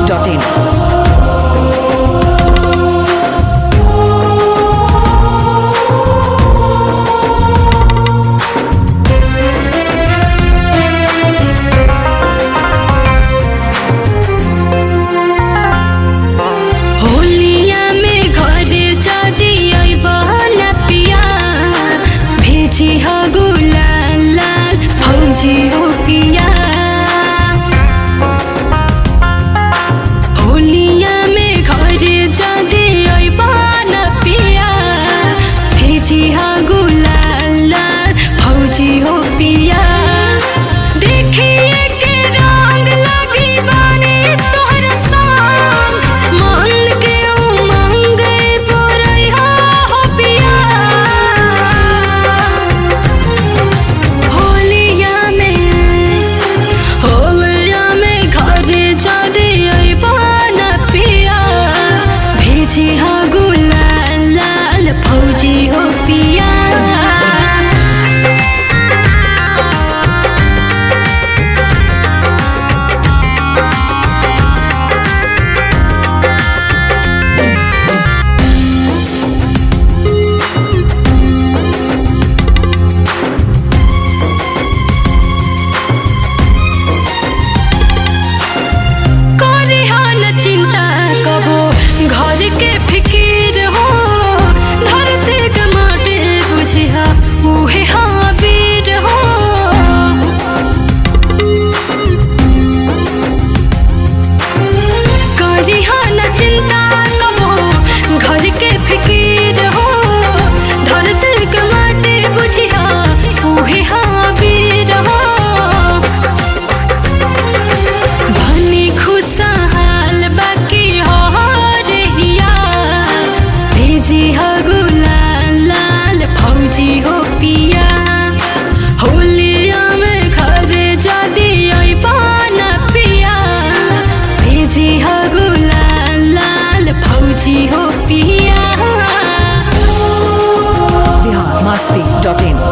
biharmasti.in biharmasti.in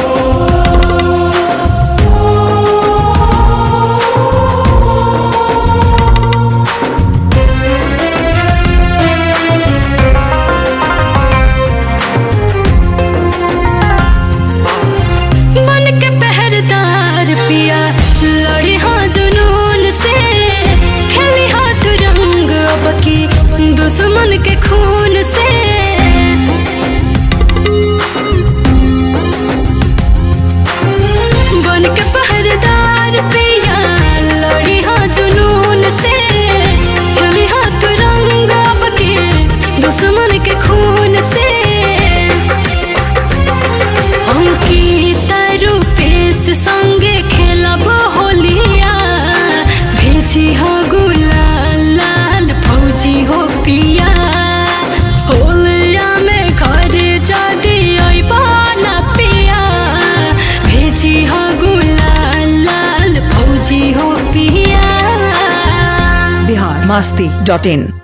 दुश्मन के खून से बन के पहरेदार पिया लड़ी हाँ जुनून से खेली हाँ तू रंग अब के दुश्मन के खून से हम की तारू पेश संगे खेलब होलिया भेजी हाँ गुलाल लाल फौजी हो पिया होलिया में घर जादी ना पिया भेजी हो गुलाल लाल फौजी हो पिया biharmasti.in